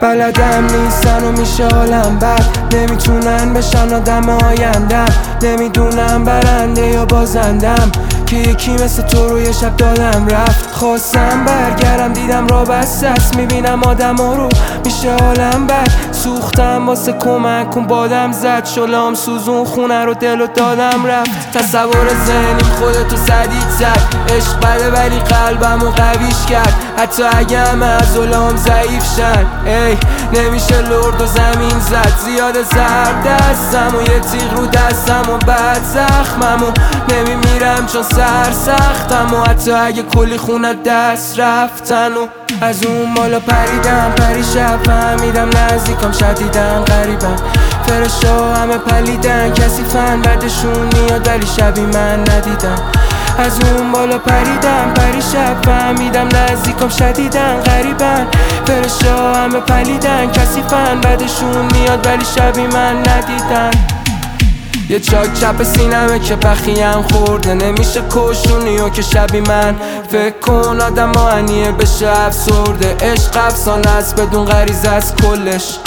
بلدم نیستن و میشه حالم بد، نمیتونن بشن آدم آیندم. نمیدونم برنده یا بازندم، که یکی مثل تو رو یه شب دادم رفت. خواستم برگردم دیدم را بسته است، میبینم آدم ها رو میشه حالم بد. سوختم واسه کمک کن بادم زد، شلام سوزون خونه رو دل و دادم رفت. تصور ذهنیم خودتو زدید زد، عشق بده ولی قلبم رو قویش کرد. حتی اگه همه عضلام ضعیف شن، ای نمیشه لرد و زمین زد. زیاد زرد دستم و یه تیغ رو دستم و بعد زخمم و نمیمیرم چون سر سختم. و حتی اگه کلی خونه دست رفتن و از اون بالا پریدم پریشب، فهمیدم نزدیکم شدیدن غریبن. فرشا همه پلیدن کثیفن، بعدشون میاد ولی شبی من ندیدم. از اون بالا پریدم پریشب، فهمیدم نزدیکم شدیدن غریبن. فرشا همه پلیدن کثیفن، بعدشون میاد ولی شبی من ندیدن. یه چاک چپ سینمه که بخیم خورده، نمیشه کشونی و که شبی من. فکر کن آدم آهنیه بشه افسرده، عشق افسانه است بدون غریزه از کلش.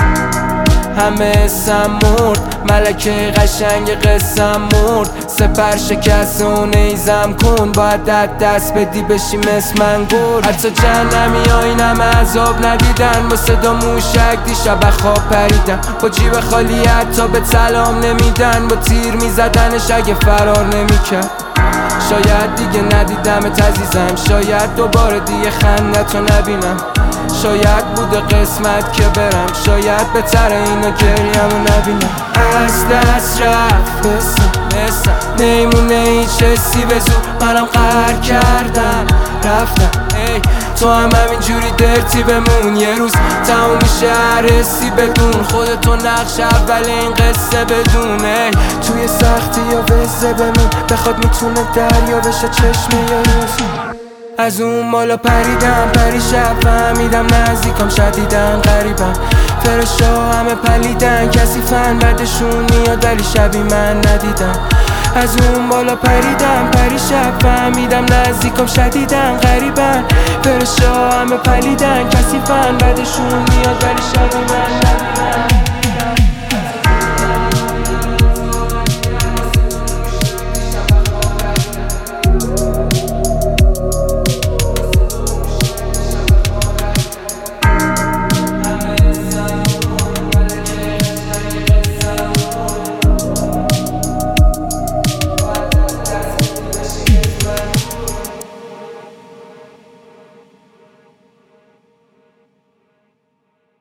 همه اسم مرد، ملکه قشنگ قسم مرد. سپر شکست و نیزم کن، باید دست بدی بشی مثل من گرد. حتی جهنمی ها این همه عذاب ندیدن، با صدا موشک دیشب خواب پریدن. با جیب خالی حتی به سلام نمیدن، با تیر میزدنش اگه فرار نمیکرد. شاید دیگه ندیدمت عزیزم، شاید دوباره دیگه خندتو نبینم. شاید بوده قسمت که برم، شاید بهتره اینو گریه‌مو نبینم. از دست رفت بسم نیمونه هیچ حسی به زور، منم قهر کردم رفتم. ای تو هم همینجوری درتی بمون، یه روز تموم میشه هر حسی بدون. خودتو نقش اول این قصه بدونه، توی سختی یا وزه بمون. بخواد میتونه دریا بشه چشمه یا روز. از اون بالا پریدم پریشب، فهمیدم نزدیکم شدیدن غریبن. فرشا همه پلیدن کثیفن، بعدشون میاد ولی شبی من ندیدم. از اون بالا پریدم پریشب، فهمیدم نزدیکم شدیدن غریبن. فرشا همه پلیدن کثیفن، بعدشون میاد ولی شبی من ندیدم.